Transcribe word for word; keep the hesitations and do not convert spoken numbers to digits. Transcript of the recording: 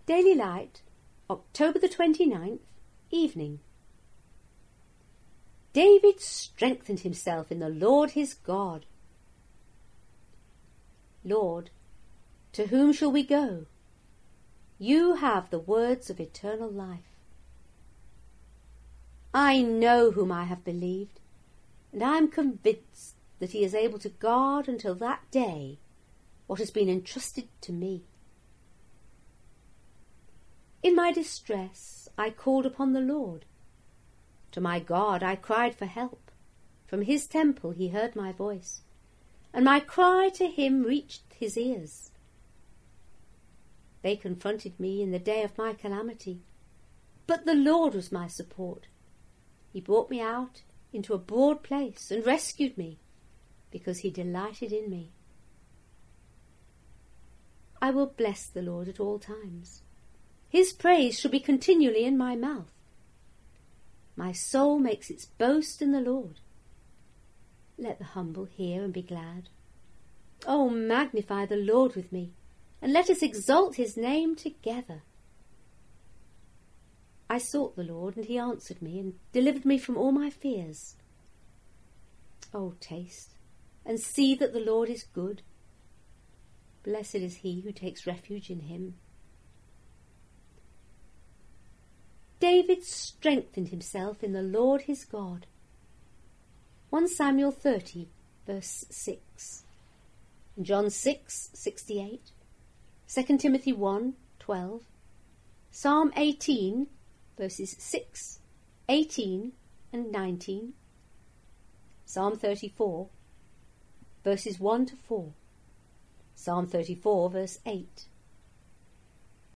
Daily Light, October the twenty-ninth, evening. David strengthened himself in the Lord his God. Lord, to whom shall we go? You have the words of eternal life. I know whom I have believed, and I am convinced that he is able to guard until that day what has been entrusted to me. In my distress I called upon the Lord. To my God I cried for help. From his temple he heard my voice, and my cry to him reached his ears. They confronted me in the day of my calamity, but the Lord was my support. He brought me out into a broad place and rescued me, because he delighted in me. I will bless the Lord at all times. His praise shall be continually in my mouth. My soul makes its boast in the Lord. Let the humble hear and be glad. Oh, magnify the Lord with me, and let us exalt his name together. I sought the Lord, and he answered me, and delivered me from all my fears. Oh, taste and see that the Lord is good. Blessed is he who takes refuge in him. David strengthened himself in the Lord his God. First Samuel thirty, verse six. John six, sixty-eight. Second Timothy one, twelve. Psalm eighteen, verses six, eighteen and nineteen. Psalm thirty-four, verses one to four. Psalm thirty-four, verse eight.